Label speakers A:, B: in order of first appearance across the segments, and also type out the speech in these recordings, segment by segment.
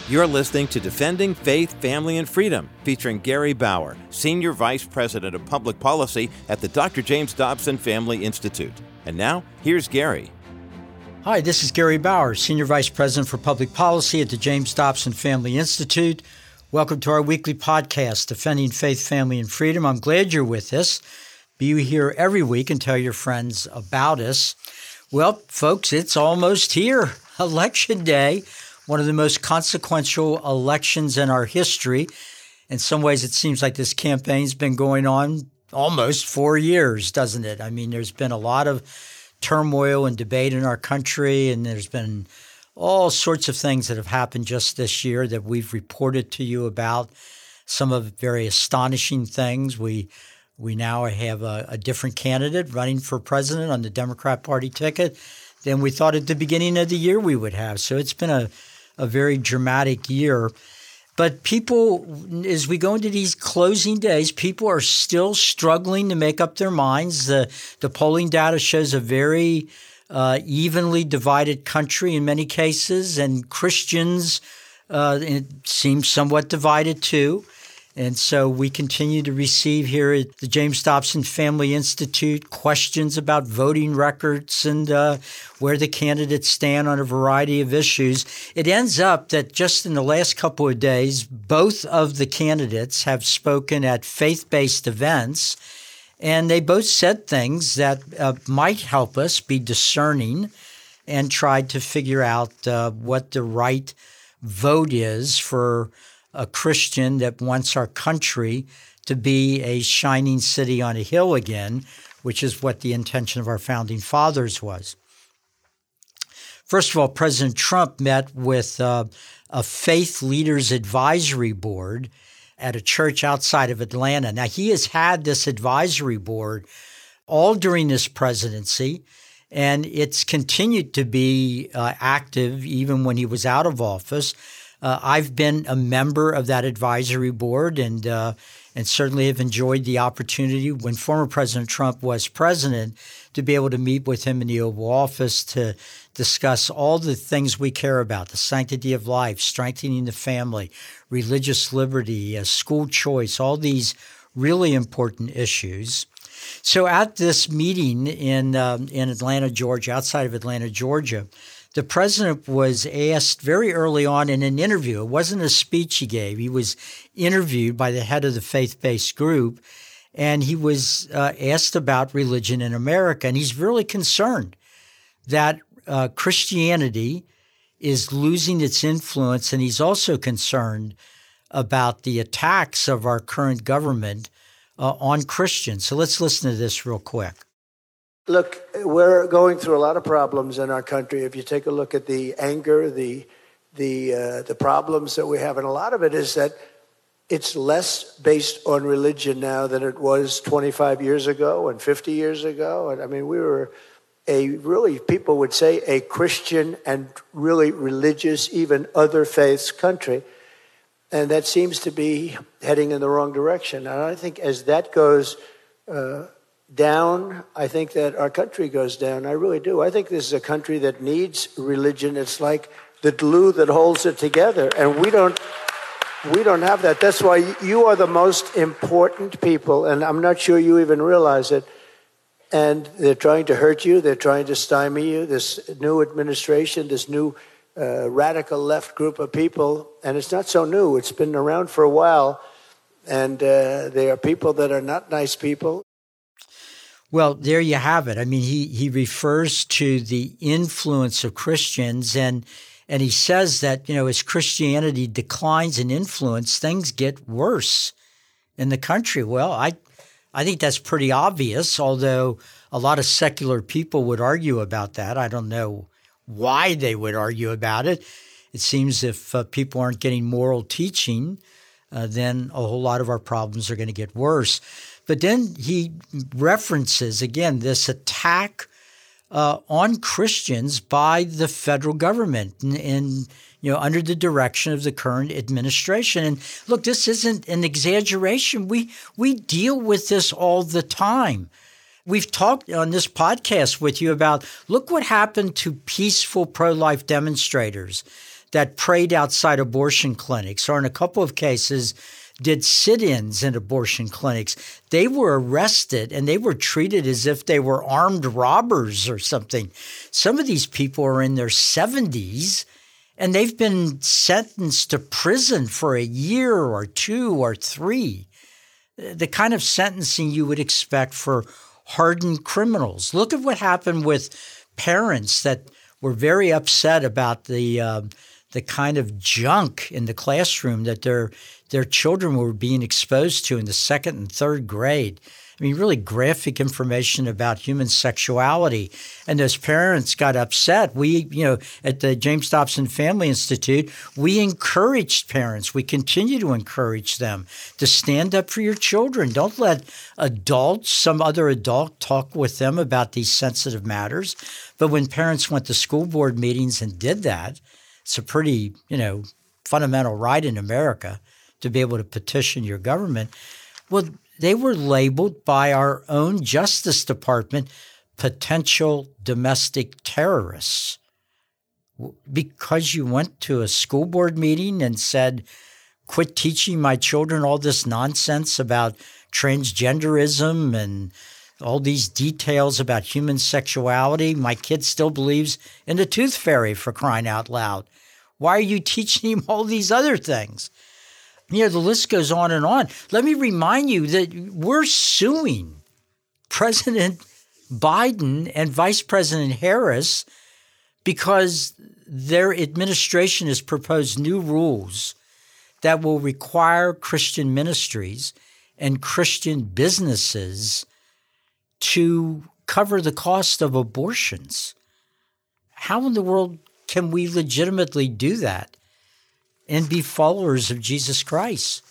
A: You're listening to Defending Faith, Family, and Freedom, featuring Gary Bauer, Senior Vice President of Public Policy at the Dr. James Dobson Family Institute. And now, here's Gary.
B: Hi, this is Gary Bauer, Senior Vice President for Public Policy at the James Dobson Family Institute. Welcome to our weekly podcast, Defending Faith, Family, and Freedom. I'm glad you're with us. Be here every week and tell your friends about us. Well, folks, it's almost here. Election Day, one of the most consequential elections in our history. In some ways, it seems like this campaign's been going on almost 4 years, doesn't it? I mean, there's been a lot of turmoil and debate in our country, and there's been all sorts of things that have happened just this year that we've reported to you about. Some of very astonishing things. We now have a different candidate running for president on the Democrat Party ticket than we thought at the beginning of the year we would have. So it's been a very dramatic year. But people, as we go into these closing days, people are still struggling to make up their minds. The polling data shows a very evenly divided country in many cases, and Christians it seems somewhat divided too. And so we continue to receive here at the James Dobson Family Institute questions about voting records and where the candidates stand on a variety of issues. It ends up that just in the last couple of days, both of the candidates have spoken at faith-based events, and they both said things that might help us be discerning and tried to figure out what the right vote is for a Christian that wants our country to be a shining city on a hill again, which is what the intention of our founding fathers was. First of all, President Trump met with a faith leaders advisory board at a church outside of Atlanta. Now, he has had this advisory board all during this presidency, and it's continued to be active even when he was out of office. I've been a member of that advisory board and certainly have enjoyed the opportunity when former President Trump was president to be able to meet with him in the Oval Office to discuss all the things we care about, the sanctity of life, strengthening the family, religious liberty, school choice, all these really important issues. So at this meeting in Atlanta, Georgia, outside of Atlanta, Georgia, the president was asked very early on in an interview. It wasn't a speech he gave. He was interviewed by the head of the faith-based group, and he was asked about religion in America. And he's really concerned that Christianity is losing its influence, and he's also concerned about the attacks of our current government on Christians. So let's listen to this real quick.
C: Look, we're going through a lot of problems in our country. If you take a look at the anger, the problems that we have, and a lot of it is that it's less based on religion now than it was 25 years ago and 50 years ago. And I mean, we were people would say, a Christian and really religious, even other faiths country. And that seems to be heading in the wrong direction. And I think as that goes down, I think that our country goes down. I really do. I think this is a country that needs religion. It's like the glue that holds it together, and we don't have that. That's why you are the most important people, and I'm not sure you even realize it. And they're trying to hurt you. They're trying to stymie you. This new administration, this new radical left group of people, and it's not so new. It's been around for a while, and they are people that are not nice people.
B: Well, there you have it. I mean, he refers to the influence of Christians, and he says that, as Christianity declines in influence, things get worse in the country. Well, I think that's pretty obvious, although a lot of secular people would argue about that. I don't know why they would argue about it. It seems if people aren't getting moral teaching, then a whole lot of our problems are going to get worse. But then he references, again, this attack on Christians by the federal government and under the direction of the current administration. And look, this isn't an exaggeration. We deal with this all the time. We've talked on this podcast with you about, look what happened to peaceful pro-life demonstrators that prayed outside abortion clinics, or in a couple of cases did sit-ins in abortion clinics. They were arrested and they were treated as if they were armed robbers or something. Some of these people are in their 70s and they've been sentenced to prison for a year or 2 or 3. The kind of sentencing you would expect for hardened criminals. Look at what happened with parents that were very upset about the kind of junk in the classroom that their children were being exposed to in the 2nd and 3rd grade. I mean, really graphic information about human sexuality. And those parents got upset. We, at the James Dobson Family Institute, we encouraged parents. We continue to encourage them to stand up for your children. Don't let some other adult talk with them about these sensitive matters. But when parents went to school board meetings and did that, it's a pretty, fundamental right in America to be able to petition your government. Well, they were labeled by our own Justice Department potential domestic terrorists because you went to a school board meeting and said, quit teaching my children all this nonsense about transgenderism and all these details about human sexuality. My kid still believes in the tooth fairy, for crying out loud. Why are you teaching him all these other things? The list goes on and on. Let me remind you that we're suing President Biden and Vice President Harris because their administration has proposed new rules that will require Christian ministries and Christian businesses to cover the cost of abortions. How in the world can we legitimately do that and be followers of Jesus Christ?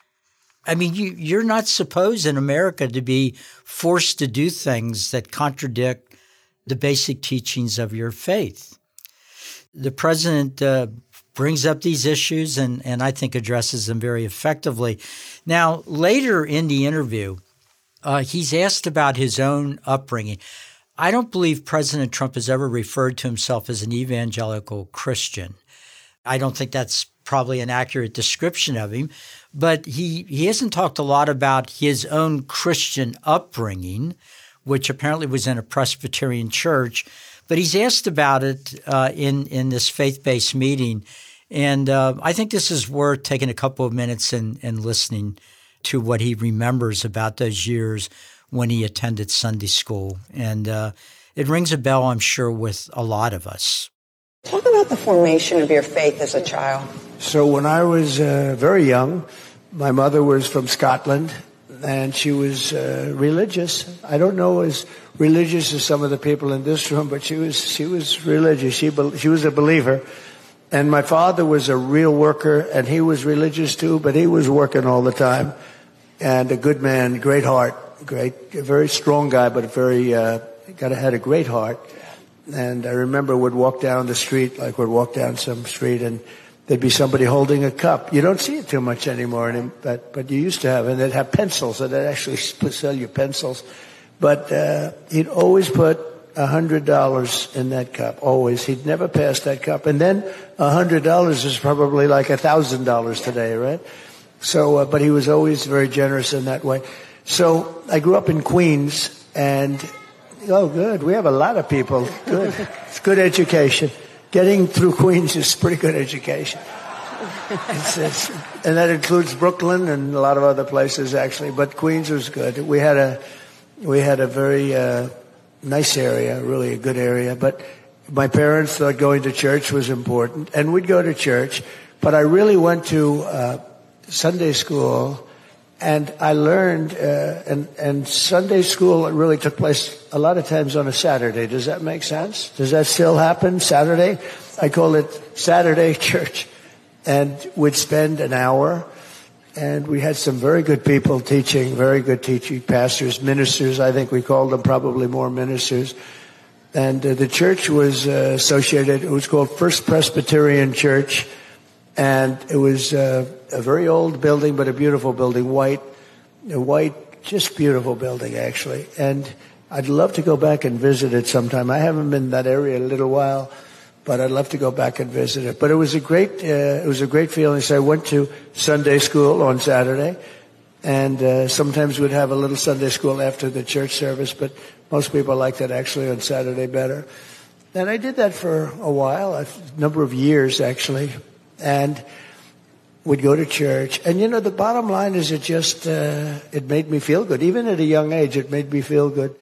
B: I mean, you're not supposed in America to be forced to do things that contradict the basic teachings of your faith. The president brings up these issues and I think addresses them very effectively. Now, later in the interview, he's asked about his own upbringing. I don't believe President Trump has ever referred to himself as an evangelical Christian. I don't think that's probably an accurate description of him, but he hasn't talked a lot about his own Christian upbringing, which apparently was in a Presbyterian church. But he's asked about it in this faith-based meeting, and I think this is worth taking a couple of minutes and listening to what he remembers about those years when he attended Sunday school. And it rings a bell, I'm sure, with a lot of us.
D: Talk about the formation of your faith as a child.
C: So when I was very young, my mother was from Scotland, and she was religious. I don't know as religious as some of the people in this room, but she was religious. She was a believer. And my father was a real worker, and he was religious too, but he was working all the time. And a good man, great heart, a very strong guy, but had a great heart. And I remember would walk down the street, some street, and there'd be somebody holding a cup. You don't see it too much anymore, but you used to have, and they'd have pencils, and they'd actually sell you pencils. But he'd always put $100 in that cup, always. He'd never pass that cup. And then $100 is probably like $1,000 today, right? So, but he was always very generous in that way. So I grew up in Queens, and oh, good. We have a lot of people. Good. It's good education. Getting through Queens is pretty good education. And that includes Brooklyn and a lot of other places, actually. But Queens was good. We had a very nice area, really a good area. But my parents thought going to church was important, and we'd go to church. But I really went to Sunday school, and I learned, and Sunday school really took place a lot of times on a Saturday. Does that make sense? Does that still happen? Saturday? I call it Saturday church. And we'd spend an hour, and we had some very good people teaching, very good teaching, pastors, ministers. I think we called them probably more ministers. And the church was associated, it was called First Presbyterian Church. And it was a very old building, but a beautiful building, white, just beautiful building, actually. And I'd love to go back and visit it sometime. I haven't been in that area in a little while. but I'd love to go back and visit it. But it was a great feeling. So I went to Sunday school on Saturday, and sometimes we'd have a little Sunday school after the church service, but most people like that actually on Saturday better. And I did that for a while, a number of years actually, and would go to church. And the bottom line is it made me feel good. Even at a young age, it made me feel good.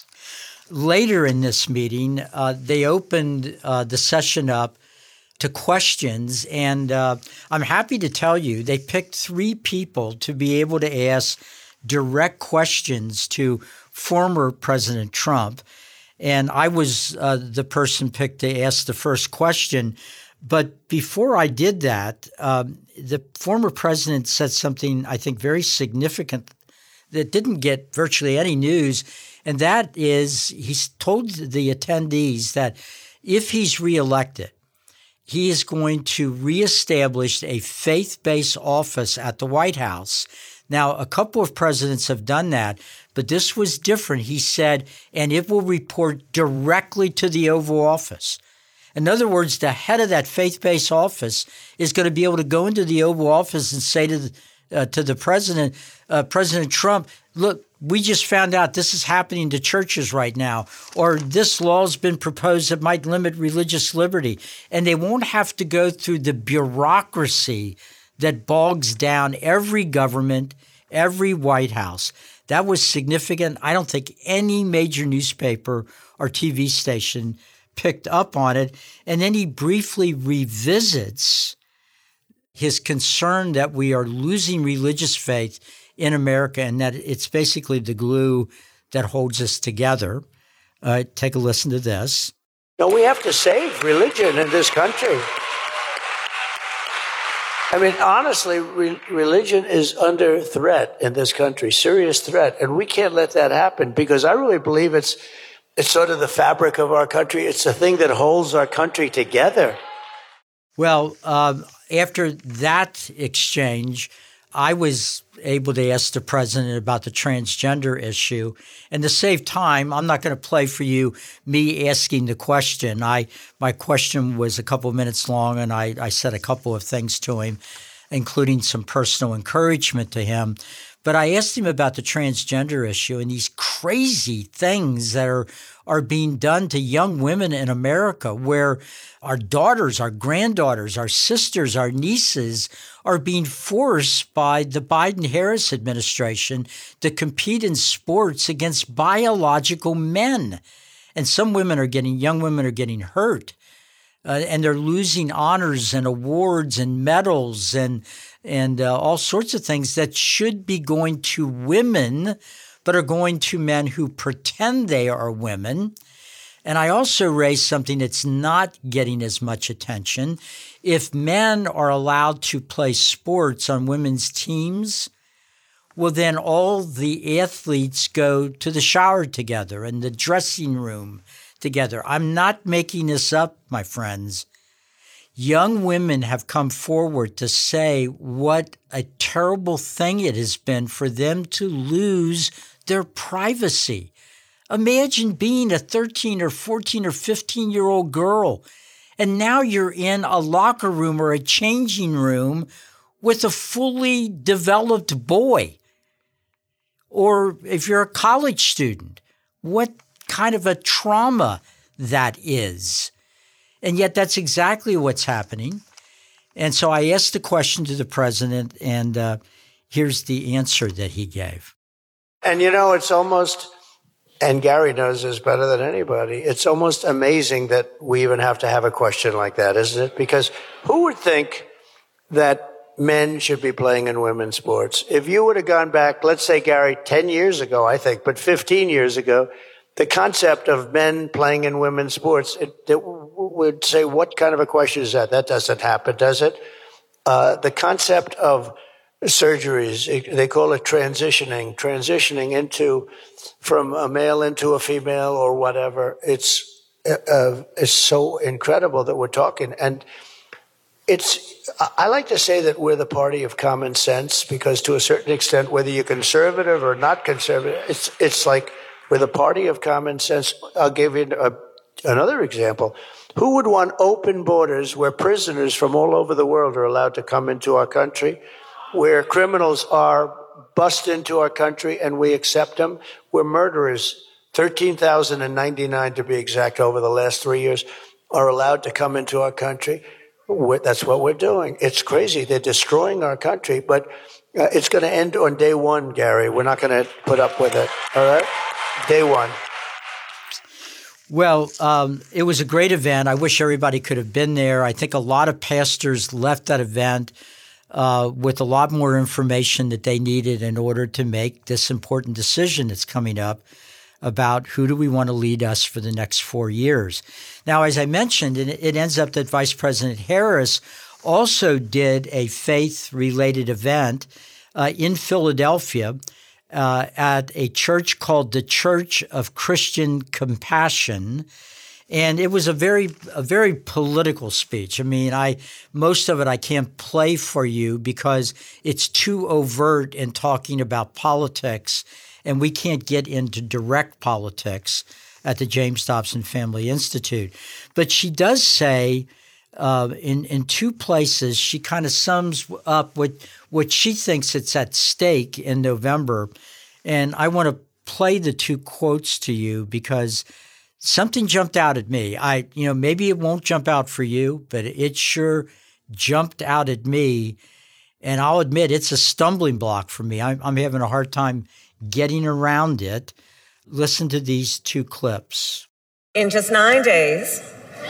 B: Later in this meeting, they opened the session up to questions, and I'm happy to tell you they picked 3 people to be able to ask direct questions to former President Trump. And I was the person picked to ask the first question. But before I did that, the former president said something I think very significant that didn't get virtually any news. And that is, he's told the attendees that if he's reelected, he is going to reestablish a faith-based office at the White House. Now, a couple of presidents have done that, but this was different. He said, and it will report directly to the Oval Office. In other words, the head of that faith-based office is going to be able to go into the Oval Office and say to the president, President Trump, look, we just found out this is happening to churches right now, or this law has been proposed that might limit religious liberty. And they won't have to go through the bureaucracy that bogs down every government, every White House. That was significant. I don't think any major newspaper or TV station picked up on it. And then he briefly revisits his concern that we are losing religious faith in America and that it's basically the glue that holds us together. Take a listen to this.
C: No, we have to save religion in this country. I mean, honestly, religion is under threat in this country, serious threat. And we can't let that happen because I really believe it's sort of the fabric of our country. It's the thing that holds our country together.
B: Well, after that exchange, I was able to ask the president about the transgender issue. And to save time, I'm not going to play for you me asking the question. My question was a couple of minutes long, and I said a couple of things to him, including some personal encouragement to him. But I asked him about the transgender issue and these crazy things that are being done to young women in America, where our daughters, our granddaughters, our sisters, our nieces are being forced by the Biden-Harris administration to compete in sports against biological men. And some young women are getting hurt. And they're losing honors and awards and medals and all sorts of things that should be going to women, but are going to men who pretend they are women. And I also raised something that's not getting as much attention. If men are allowed to play sports on women's teams, well, then all the athletes go to the shower together and the dressing room together. I'm not making this up, my friends. Young women have come forward to say what a terrible thing it has been for them to lose their privacy. Imagine being a 13 or 14 or 15-year-old girl, and now you're in a locker room or a changing room with a fully developed boy. Or if you're a college student, what kind of a trauma that is. And yet that's exactly what's happening. And so I asked the question to the president, and here's the answer that he gave.
C: And it's almost, and Gary knows this better than anybody, it's almost amazing that we even have to have a question like that, isn't it? Because who would think that men should be playing in women's sports? If you would have gone back, let's say, Gary, 10 years ago, I think, but 15 years ago, the concept of men playing in women's sports, it would say, what kind of a question is that? That doesn't happen, does it? The concept of surgeries, they call it transitioning from a male into a female or whatever. It's so incredible that we're talking. And I like to say that we're the party of common sense, because to a certain extent, whether you're conservative or not conservative, it's like we're the party of common sense. I'll give you another example. Who would want open borders where prisoners from all over the world are allowed to come into our country, where criminals are bust into our country and we accept them, where murderers, 13,099 to be exact, over the last 3 years, are allowed to come into our country? That's what we're doing. It's crazy. They're destroying our country, but it's going to end on day one, Gary. We're not going to put up with it. All right? Day one.
B: Well, it was a great event. I wish everybody could have been there. I think a lot of pastors left that event with a lot more information that they needed in order to make this important decision that's coming up about who do we want to lead us for the next 4 years. Now, as I mentioned, it ends up that Vice President Harris also did a faith-related event in Philadelphia at a church called the Church of Christian Compassion. And it was a very political speech. I mean, most of it I can't play for you because it's too overt in talking about politics, and we can't get into direct politics at the James Dobson Family Institute. But she does say in two places, she kind of sums up what she thinks it's at stake in November. And I want to play the two quotes to you because something jumped out at me. Maybe it won't jump out for you, but it sure jumped out at me. And I'll admit it's a stumbling block for me. I'm having a hard time getting around it. Listen to these two clips.
E: In just 9 days,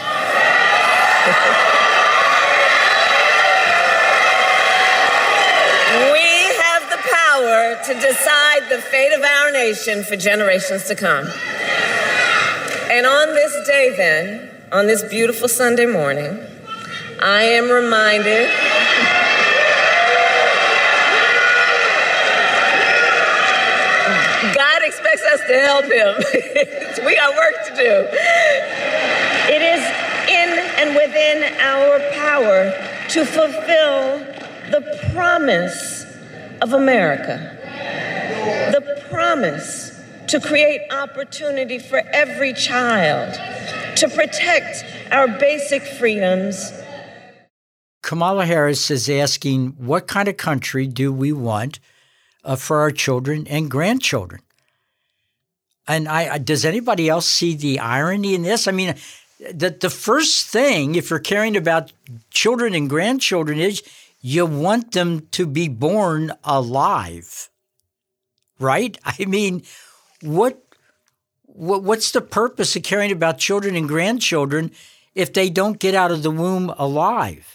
E: we have the power to decide the fate of our nation for generations to come. And on this day then, on this beautiful Sunday morning, I am reminded God expects us to help him. We got work to do. It is in and within our power to fulfill the promise of America. The promise to create opportunity for every child, to protect our basic freedoms.
B: Kamala Harris is asking, what kind of country do we want for our children and grandchildren? And does anybody else see the irony in this? I mean, the first thing, if you're caring about children and grandchildren, is you want them to be born alive, right? I mean, what's the purpose of caring about children and grandchildren if they don't get out of the womb alive?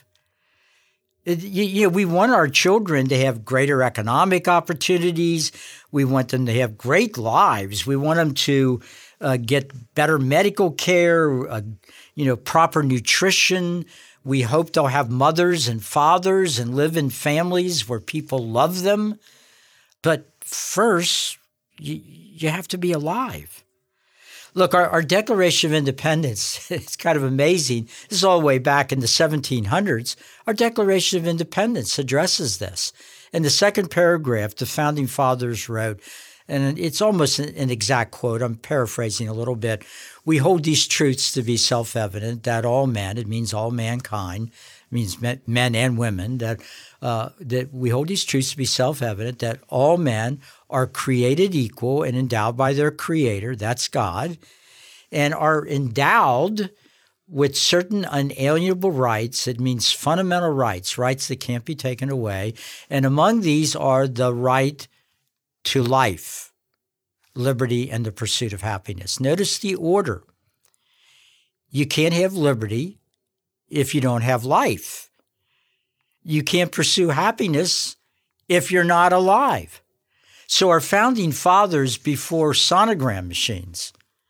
B: We want our children to have greater economic opportunities. We want them to have great lives. We want them to get better medical care, proper nutrition. We hope they'll have mothers and fathers and live in families where people love them. But first, you have to be alive. Look, our Declaration of Independence, it's kind of amazing. This is all the way back in the 1700s. Our Declaration of Independence addresses this. In the second paragraph, the Founding Fathers wrote, and it's almost an exact quote, I'm paraphrasing a little bit, "We hold these truths to be self-evident, that all men," it means all mankind, it means men and women, that we hold these truths to be self-evident, that all men are created equal and endowed by their Creator, that's God, and are endowed with certain unalienable rights. It means fundamental rights, rights that can't be taken away. And among these are the right to life, liberty, and the pursuit of happiness. Notice the order. You can't have liberty if you don't have life. You can't pursue happiness if you're not alive. So our founding fathers, before sonogram machines,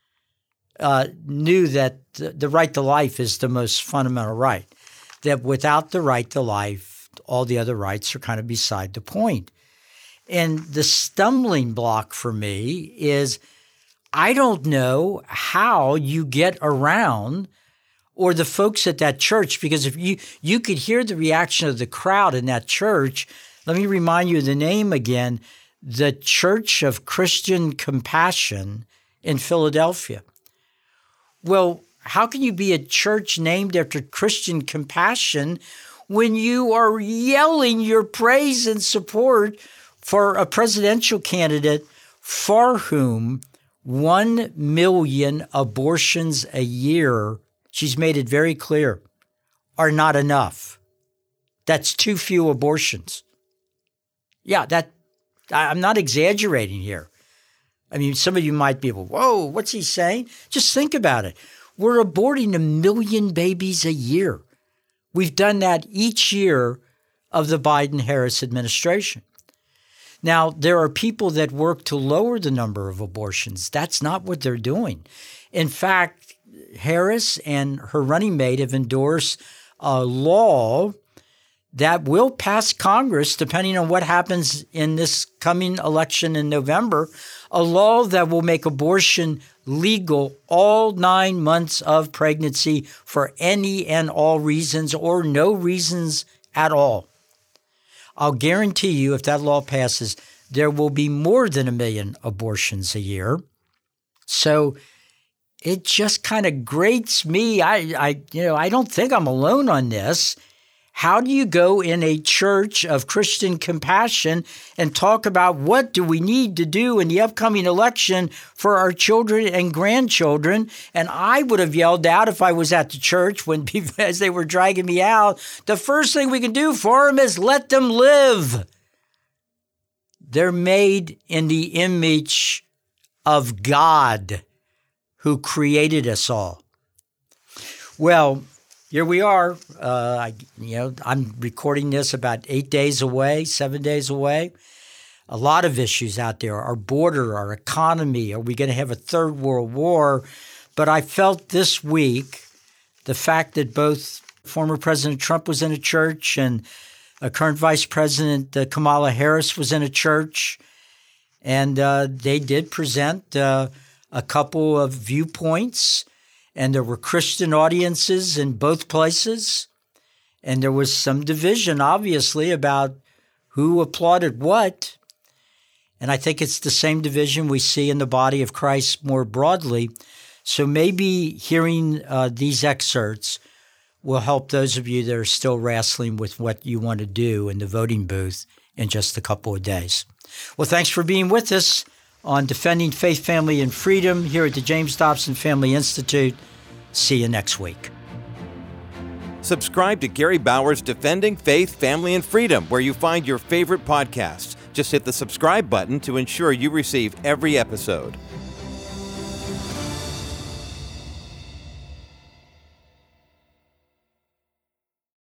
B: knew that the right to life is the most fundamental right, that without the right to life, all the other rights are kind of beside the point. And the stumbling block for me is I don't know how you get around, or the folks at that church, because if you could hear the reaction of the crowd in that church. Let me remind you of the name again, the Church of Christian Compassion in Philadelphia. Well, how can you be a church named after Christian compassion when you are yelling your praise and support for a presidential candidate for whom 1 million abortions a year, she's made it very clear, are not enough? That's too few abortions. Yeah, I'm not exaggerating here. I mean, some of you might be, whoa, what's he saying? Just think about it. We're aborting 1 million babies a year. We've done that each year of the Biden-Harris administration. Now, there are people that work to lower the number of abortions. That's not what they're doing. In fact, Harris and her running mate have endorsed a law that will pass Congress, depending on what happens in this coming election in November, a law that will make abortion legal all 9 months of pregnancy for any and all reasons or no reasons at all. I'll guarantee you, if that law passes, there will be more than 1 million abortions a year. So it just kind of grates me. I don't think I'm alone on this. How do you go in a church of Christian compassion and talk about what do we need to do in the upcoming election for our children and grandchildren? And I would have yelled out if I was at the church when people, as they were dragging me out, the first thing we can do for them is let them live. They're made in the image of God who created us all. Well, here we are. I'm recording this about 8 days away, 7 days away. A lot of issues out there, our border, our economy. Are we going to have a third world war? But I felt this week the fact that both former President Trump was in a church and current Vice President Kamala Harris was in a church, and they did present a couple of viewpoints. And there were Christian audiences in both places. And there was some division, obviously, about who applauded what. And I think it's the same division we see in the body of Christ more broadly. So maybe hearing these excerpts will help those of you that are still wrestling with what you want to do in the voting booth in just a couple of days. Well, thanks for being with us on Defending Faith, Family, and Freedom here at the James Dobson Family Institute. See you next week.
A: Subscribe to Gary Bauer's Defending Faith, Family, and Freedom, where you find your favorite podcasts. Just hit the subscribe button to ensure you receive every episode.